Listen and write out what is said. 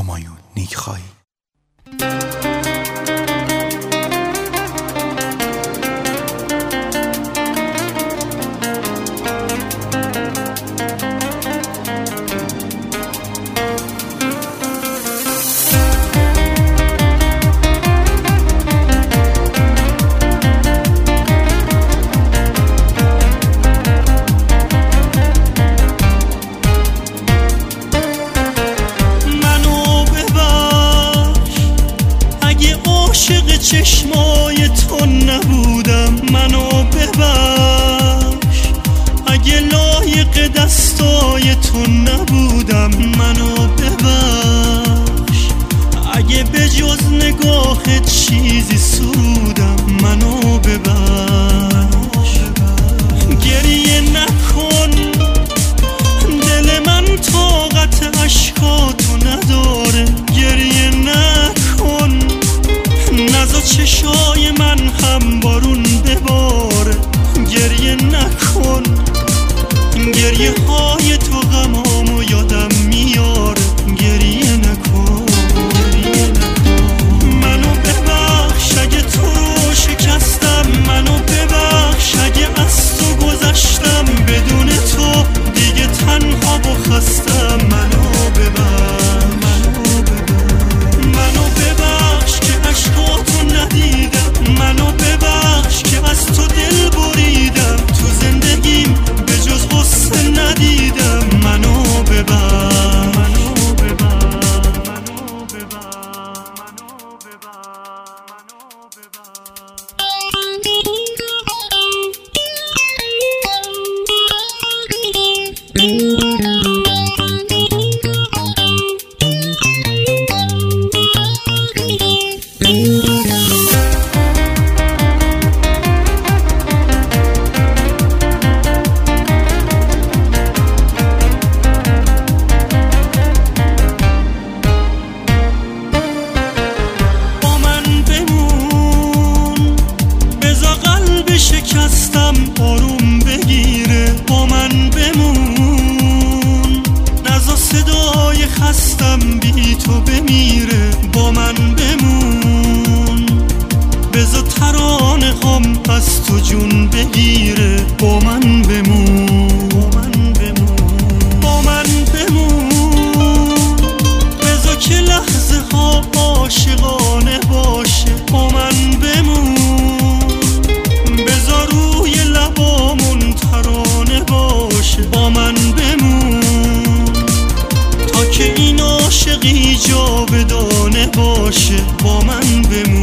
همایون نیکخوایی. چشمای تو نبودم، منو ببخش. اگه لایق دستای تو نبودم، منو ببخش. اگه به جز نگاهت چیزی سودم، منو ببخش. گریه نکن، دل من طاقت اشکاتو نداره. گریه نکن، نزا چشای من هم بارون بباره. گریه نکن، گریه های تو غمامو یادم میاره. گریه نکن، گریه نکن. منو ببخش اگه تو رو شکستم، منو ببخش اگه از تو گذشتم. بدون تو دیگه تنها و خستم. منو ببخش، منو ببخش که عشقاتو ندیدم. منو ببخش که از تو دل بریدم. تو زندگیم به جز غصه ندیدم. منو ببخش، منو ببخش، منو ببخش، منو شکستم آروم بگیره. با من بمون، نزا صدای خستم بی تو بمیره. با من بمون، بذار ترانه هم از تو جون بگیره. با من بمون، با من بمون، با من بمون. بذار که لحظه ها عاشقانه باشه. با من بمون، روی لبامون ترانه باشه. با من بمون تا که این عاشقی جاودانه باشه. با من بمون.